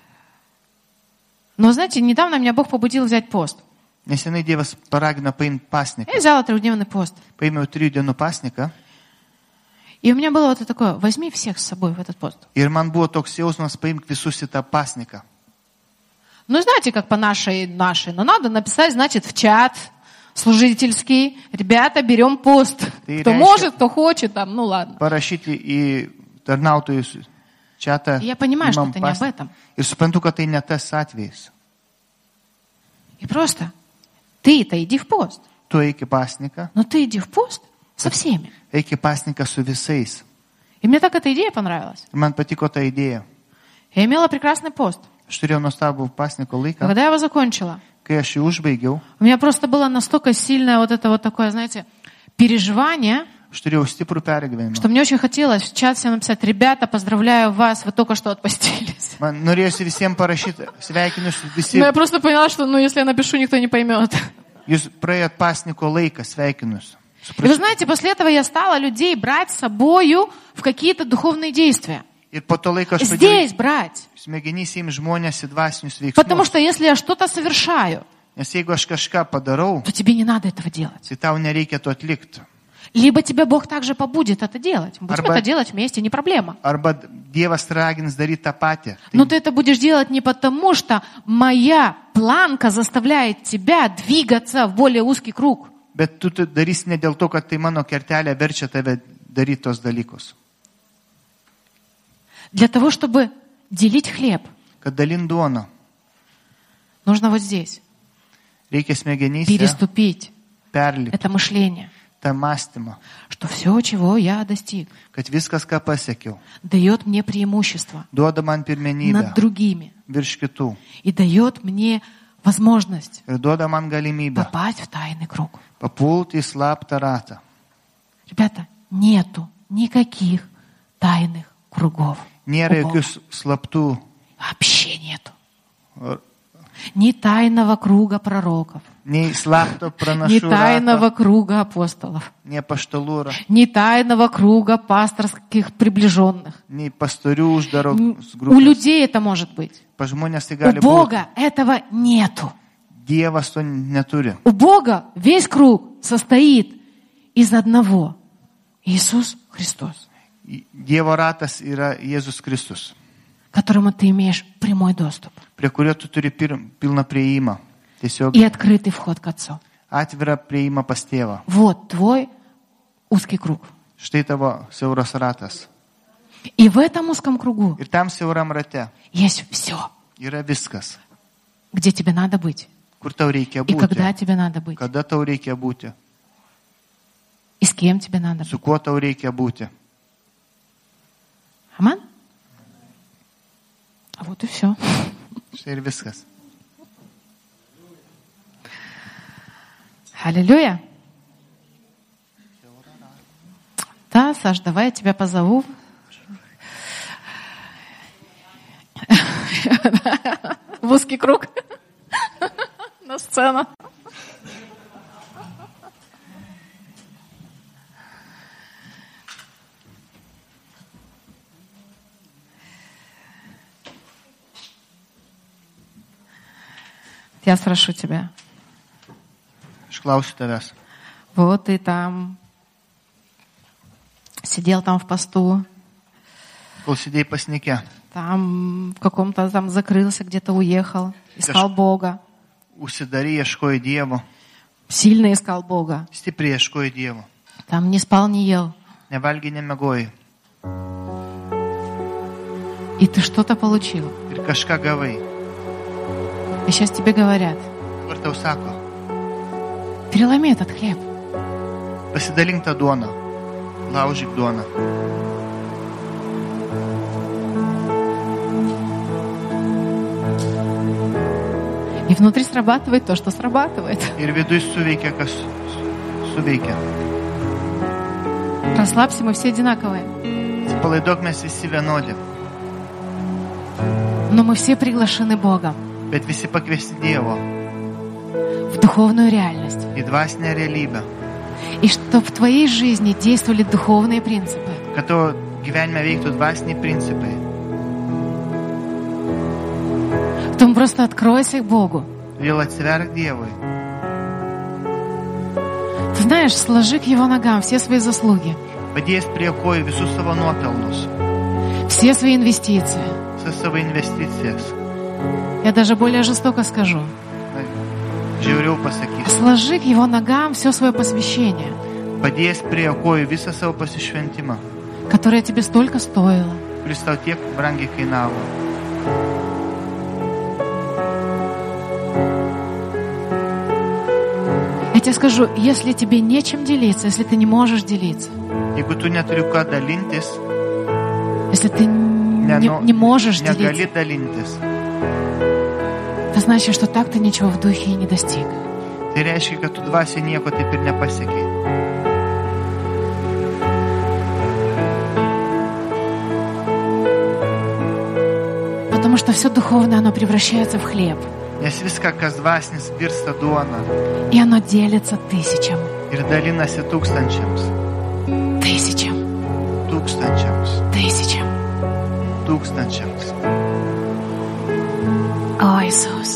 Но, знаете, недавно меня Бог побудил взять пост. nesenai Dievas paragino paimti pasniką. Я взяла трехдневный пост. Paėmiau trijų dienų pasniką И у меня было вот такое, возьми всех с собой в этот пост. ir man buvo toks jausmas paimti visus į tą pasniką. Ну, знаете, как по нашей, нашей, но надо написать, значит, в чат служительский, ребята, берем пост. Ты Кто раньше- может, кто хочет, там, ну ладно. Parašyti į tarnautojus čatą. Я понимаю, что imam это не об pasniką. этом. Ir suprantu, kad tai ne tas atvejis. И просто ты-то иди в пост. Tu eik į pasniką, Но ты иди в пост со всеми. eik į pasniką su visais. И мне так эта идея понравилась. Ir man patiko ta idėja. Я имела прекрасный пост. Aš turėjau nuostabų pasniko laiką. Когда я его закончила, Kai aš jį užbaigiau, у меня просто было настолько сильное вот это вот такое, знаете, переживание, aš turėjau stiprų pergyvenimą. что мне очень хотелось в чат всем написать: ребята, поздравляю вас, вы только что отпостились. Man norėjosi visiems parašyti, sveikinu visi, Но я просто поняла, что ну если я напишу, никто не поймет. jūs praėjot pasniko laiką, sveikinu. И вы знаете, после этого я стала людей брать с собою в какие-то духовные действия. Ir po to laiko aš pradėjau Здесь брать. smegenys įim žmonės į dvasinius Потому veiksmus. что если я что-то совершаю, Nes jeigu aš kažką padarau, то тебе не надо этого делать. tai tau nereikia to atlikti. Либо тебя Бог также побудит это делать. Мы будем Арба- это делать вместе, не проблема. Arba Dievas ragins daryti tą patį. Но Tai, ты это будешь делать не потому, что моя планка заставляет тебя двигаться в более узкий круг. bet tu tai darysi ne dėl to, kad tai mano kertelė verčia tave daryti tos dalykus. Для того, чтобы делить хлеб, Kad dalin duoną, нужно вот здесь reikia smegenyse переступить perlipti это мышление, tą mąstymą, что все, чего я достиг, kad viskas, ką pasiekiau, дает мне преимущество duoda man над pirmenybę другими virš kitų и дает мне возможность ir duoda man galimybę попасть в тайный круг. papulti į slaptą ratą. Ребята, нету никаких тайных кругов. Nėra у Бога. jokių slaptų, Вообще нету. ar- Ни тайного круга пророков, nei slapto ни pranašų тайного rato, круга апостолов, nei paštalų, ra- ни тайного круга пасторских приближенных. nei pastorių uždaro М, У grupės. людей это может быть. Pa žmonės tai У gali būti. Бога этого нету. Dievas to neturi. У Бога весь круг состоит из одного. Иисус Христос. Dievo ratas yra Jėzus Kristus, К которому ты имеешь прямой доступ. prie kurio tu turi pir, pilną prieimą. Tiesiog И открытый вход к Отцу. atvirą prieimą pas tėvą. Вот твой узкий круг. Štai tavo siauras ratas. И в этом узком кругу Ir tam siauram rate есть все, yra viskas, где тебе надо быть. kur tau reikia И когда būti, тебе надо быть. kada tau reikia būti, И с кем тебе надо su быть. kuo tau reikia būti. Аман? Вот и все. Štai ir viskas. Аллилуйя. Да, Саш, давай я тебя позову. В узкий круг. На сцену. Я спрошу тебя. Aš klausiu tavęs. Вот ты там сидел там в посту, Kol sėdėjai pasnike, там в каком-то там закрылся, где-то уехал, искал Бога, užsidarei, ieškojai Dievo, сильно искал Бога, stipriai ieškojai Dievo, там не спал, не ел, nevalgiai, nemegojai и ты что-то получил. ir kažką gavai. И сейчас тебе говорят, Dabar tau sako, переломи этот хлеб. pasidalink tą duoną, laužyk duoną. И внутри срабатывает то, что срабатывает. Ir viduj suveikia, kas su- suveikia. Расслабься, мы все одинаковые. Atsipalaiduok, mes visi vienodi, Но мы все приглашены Богом bet visi pakviesti Dievo в духовную реальность. į dvasinę realybę, И чтобы в твоей жизни действовали духовные принципы. kad tavo gyvenime veiktų dvasiniai principai. Потом просто откройся к Богу. Vėl atsiverk Dievui. Ты знаешь, сложи к Его ногам все свои заслуги, Padėjęs prie kojų visus savo nuopelnus, все свои инвестиции. visas savo investicijas. Я даже более жестоко скажу. Na, žiauriau pasakysiu. Сложи к Его ногам все свое посвящение, Padėjęs prie kojų visą savo pasišventimą, которое тебе столько стоило. kuris tau tiek brangiai kainavo. Я тебе скажу, если тебе нечем делиться, если ты не можешь делиться, Jeigu tu neturi ką dalintis, если ты не, neno- не можешь negali делиться, dalintis, это значит, что так ты ничего в духе и не достиг. tai reiškia, kad tu dvasiai nieko taip ir nepasiekiai. Потому что все духовное, оно превращается в хлеб. Nes viską, kas dvasinis, virsta duona И оно делится тысячам. ir dalinasi tūkstančiams, Тысячам. tūkstančiams, Тысячам. tūkstančiams. О, Иисус.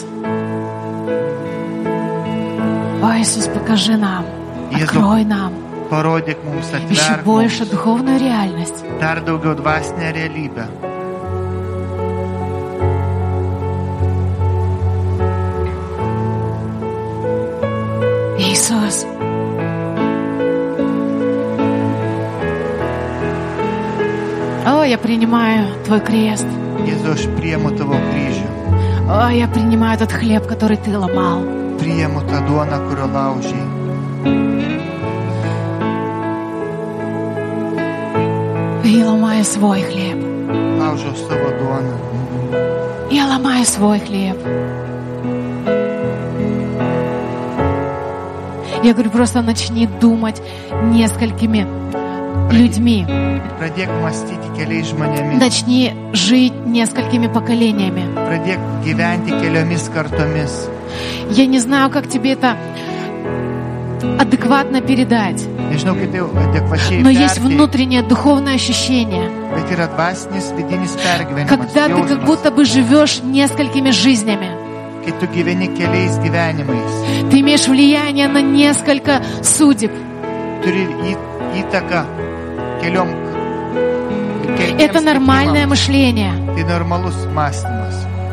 О, Иисус, покажи нам. Иисус. Открой нам Parodyk mums, еще atverk больше mums духовную реальность. dar daugiau dvasinę realybę. Иисус. О, я принимаю Твой крест. Jėzau, aš priemu tavo kryžių, О, я принимаю этот хлеб, который Ты ломал. priemu tą duoną, kurio laužiai. И ломаю свой хлеб. Laužau savo duoną. Я ломаю свой хлеб. Я говорю, просто начни думать несколькими людьми. Pradėk mąstyti keliais žmonėmis. Начни жить несколькими поколениями. Pradėk gyventi keliomis kartomis. Я не знаю, как тебе это адекватно передать, Nežinau, kaip tai adekvačiai но есть perteikti, внутреннее духовное ощущение, bet yra dvasinis vidinis pergyvenimas, когда ты как jausmas, будто бы живешь несколькими жизнями. kai tu gyveni keliais gyvenimais, Ты имеешь влияние на несколько судеб. turi į- įtaką keliom. keliems Это нормальное likimams. мышление. Tai normalus mąstymas.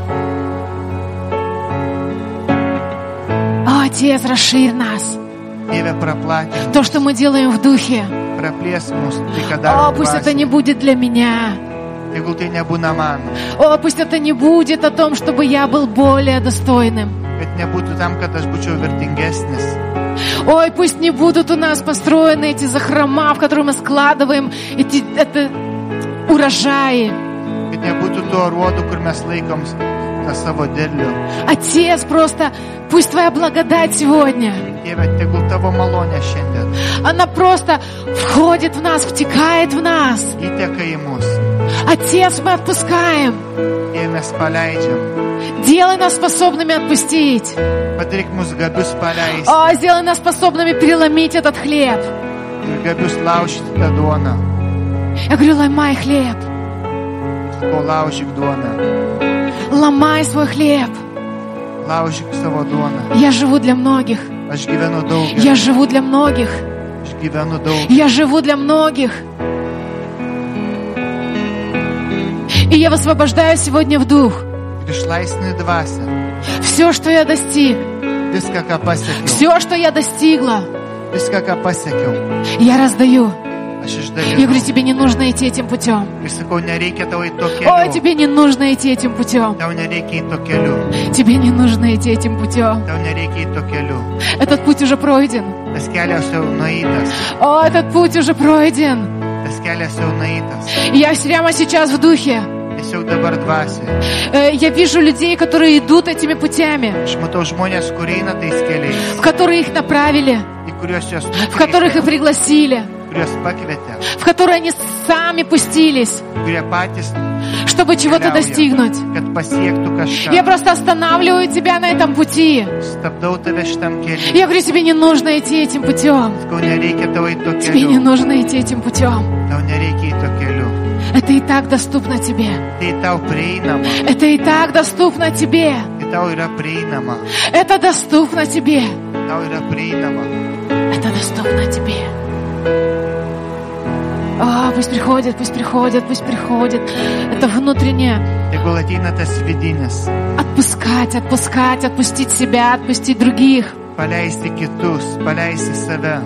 О, Отец, расширь нас. Dieve, praplatin, То, что мы делаем в Духе. praplės mus, tai ką О, darom пусть это dvasioje. не будет для меня. Tegul tai nebūna man, О, пусть это не будет о том, чтобы я был более достойным. kad nebūtų tam, kad aš būčiau vertingesnis. Ой, пусть не будут у нас построены эти захрома, в которые мы складываем эти это, урожаи. Kad nebūtų to aruodų, kur mes laikom tą savo derlių. Отец, просто пусть Твоя благодать сегодня, Dieve, tegul tavo malonė šiandien она просто входит в нас, втекает в нас. įteka į mus. Отец, мы отпускаем. Dieve, mes paleidžiam. Делай нас способными отпустить. Padaryk mus gabius paleisti О, сделай нас способными переломить этот хлеб. ir gabius laužyti tą duoną. Я говорю, ломай хлеб. Ko laužyk duoną. Ломай свой хлеб. Laužyk savo duoną. Я живу для многих. Aš gyvenu daugeliu. Я живу для многих. Aš gyvenu daug. Я живу для многих. И я высвобождаю сегодня в дух. Ir išlaisvini dvasią. Все, что я достиг, Viską, ką pasiekiau. все, что я достигла, Viską, ką pasiekiau. я раздаю. Aš Я говорю, išdalinau. тебе не нужно идти этим путем. Ir sakau, nereikia tau į to Ой, keliu. тебе не нужно идти этим путем. Tau nereikia į to keliu. Тебе не нужно идти этим путем. Tau nereikia į to keliu. Этот путь уже пройден. Tas kelias jau nueitas. О, этот путь уже пройден. Tas kelias jau nueitas. Я прямо сейчас в духе. Tiesiog dabar dvasioje. Э, Я вижу людей, которые идут этими путями, Aš matau žmonės, kurie eina tais keliais, в которые их направили, į kuriuos jos в которых их nukreipė, пригласили, kuriuos pakvietė, в которые они сами пустились, kurie patys, чтобы чего-то keliauja, достигнуть. kad pasiektų kažką. Я просто останавливаю тебя на этом пути. Stabdau tave šitam keliui. Я говорю, тебе не нужно идти этим путем. Sakau, nereikia tavo į to Тебе не keliu. нужно идти этим путем. Tau nereikia į to keliu. Это и так доступно тебе. Tai tau prieinama. Это и так доступно тебе. Tai tau yra prieinama. Это доступно тебе. Tau yra prieinama. Это доступно тебе. О, пусть приходит, пусть приходит, пусть приходит. Это внутреннее. Tegul ateina tas vidinis. Отпускать, отпускать, отпустить себя, отпустить других. Paleisti kitus, paleisti save.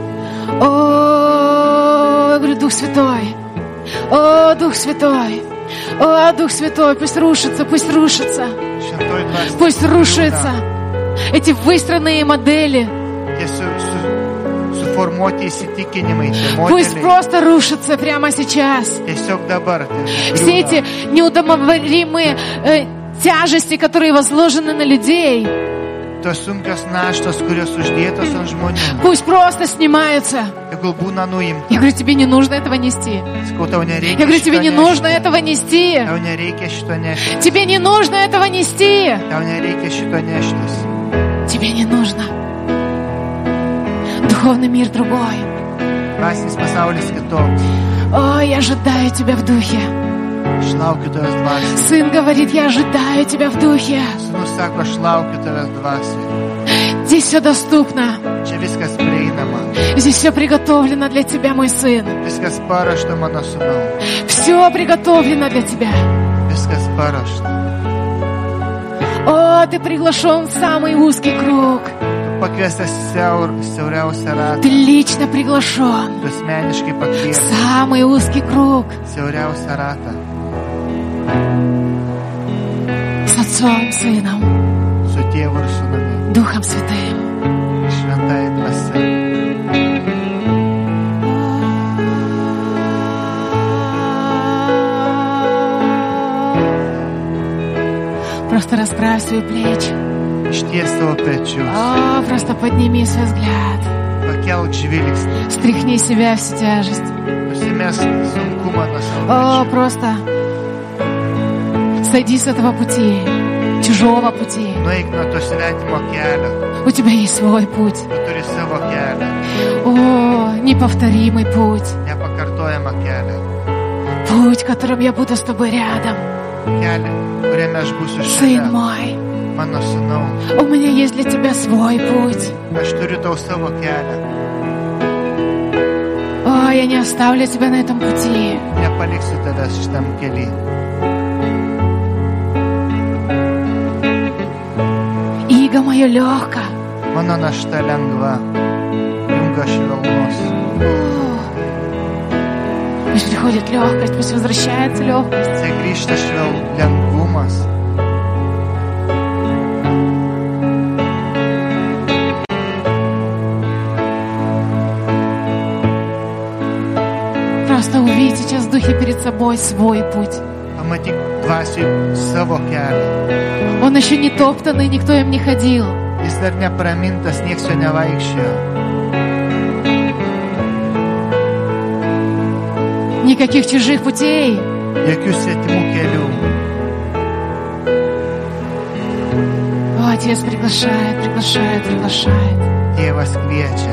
О, я говорю, Дух Святой. О, Дух Святой. О, Дух Святой, пусть рушится, пусть рушится. Šventoji dvasia. Пусть рушится. Эти выстроенные модели. Tie su, su, suformuoti įsitikinimai, tie Пусть modeliai. просто рушится прямо сейчас. Tiesiog dabar. tai Все griūna. эти неудомоваримые э, тяжести, которые возложены на людей, Tos sunkios naštos, kurios uždėtos ant žmonių. пусть просто снимаются. Tegul būna nuimta. Я говорю, тебе не нужно этого нести. Sakau, tau nereikia Я говорю, šito тебе не nešti. нужно этого нести. Tau nereikia šito nešti. Тебе не нужно этого нести. Tau nereikia šito neštis. Тебе не нужно. Духовный мир другой. Dvasinis pasaulis kitoks. О, я ожидаю тебя в духе. Aš laukiu tavęs dvasiai. Сын говорит, я ожидаю тебя в духе. Sūnus sako, aš laukiu tavęs dvasiai. Здесь все доступно. Čia viskas prieinama. Здесь все приготовлено для тебя, мой сын. Viskas parašta mano sūnau. Все приготовлено для тебя. Viskas parašta. О, ты приглашен в самый узкий круг. Pakviestas siaur, siauriausią ratą. Ты лично приглашен Tu asmeniškai в pakviestas самый узкий круг siauriausią ratą. с Отцом, Сыном, Su tėvu ir sūnumi. Духом Святым. Šventai dvasia. Просто расправь свои плечи. Išties savo pečius. О, просто подними свой взгляд. Pakelk žvilgsnį. Стряхни с себя всю тяжесть. Nusimesk sunkumą nuo savo О, pečių. просто сойди с этого пути, чужого пути. Nueik nuo to svetimo kelio. У тебя есть свой путь. Tu turi savo kelią. О, неповторимый путь. Nepakartojamą kelią. Путь, которым я буду с тобой рядом. Kelią, kuriame aš būsiu Сын šalia. мой, Mano sūnau, У меня есть для тебя свой путь. aš turiu tau savo kelią. О, я не оставлю тебя на этом пути. Nepaliksiu tavęs šitam keliui. Иго мое легко. Mano našta lengva, jungas švelnus. Пусть приходит легкость, пусть возвращается легкость. Tai grįžta švel lengvumas. Просто увидь сейчас в духе перед собой свой путь. Pamatyk dvasiai savo kelią. Он еще не топтанный, никто им не ходил. Jis dar nepramintas, nieks jo nevaikščiojo. Никаких чужих путей. Jokių svetimų kelių. О, Отец приглашает, приглашает, приглашает. Tėvas kviečia.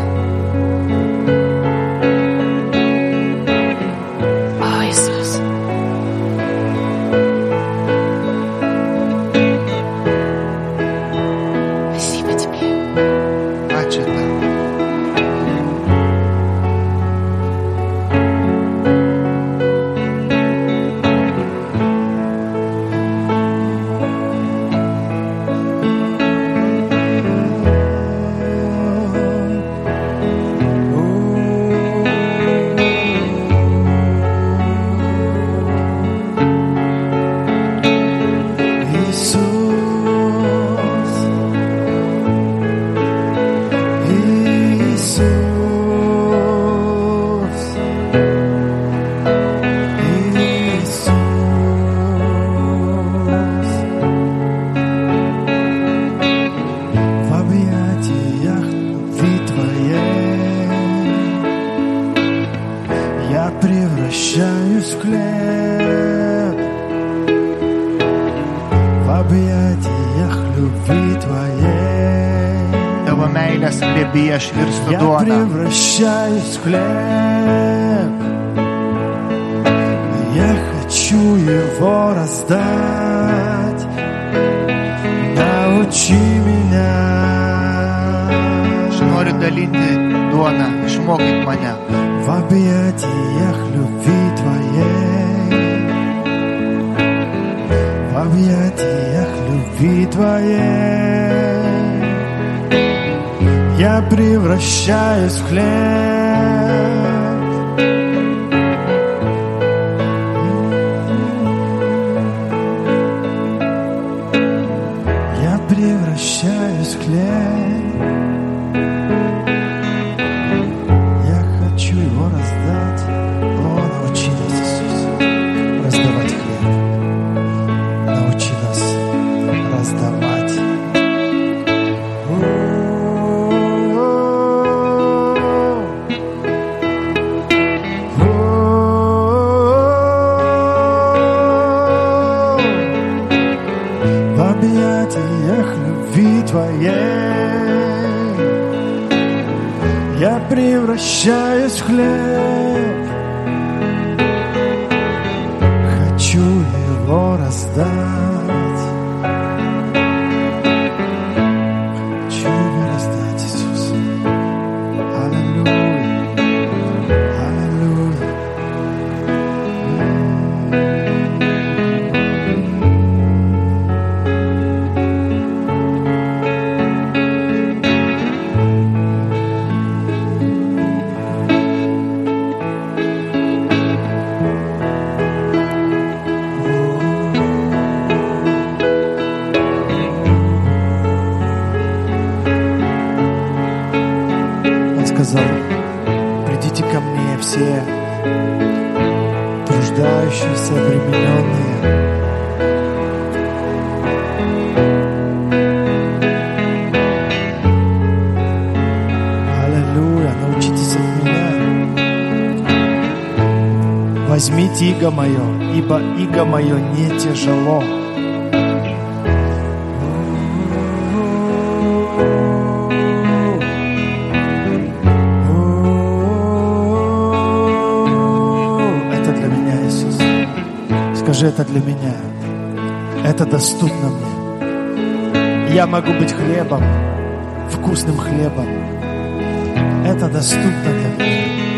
О, Иисус. Спасибо тебе. Ačiū tau. Превращаюсь в хлеб в объятиях любви Твоей. Tavo meilės glėbyje aš virstu Я duona. превращаюсь в хлеб. Я хочу его раздать. Научи меня. Aš noriu dalinti duoną, išmokyk mane. В объятиях любви Твоей, в объятиях любви Твоей, я превращаюсь в хлеб. Я превращаюсь в хлеб. Его раздать. О, научи нас, Иисус, раздавать хлеб. Научи нас раздавать. В объятиях любви Твоей я превращаюсь в хлеб. Хочу его раздать. Хочу его раздать, Иисус. Аллилуйя. Аллилуйя. Сказал: придите ко мне все труждающиеся, обремененные. Аллилуйя, научитесь от меня. Возьмите иго мое, ибо иго мое не тяжело. Скажи, это для меня. Это доступно мне. Я могу быть хлебом, вкусным хлебом. Это доступно для меня.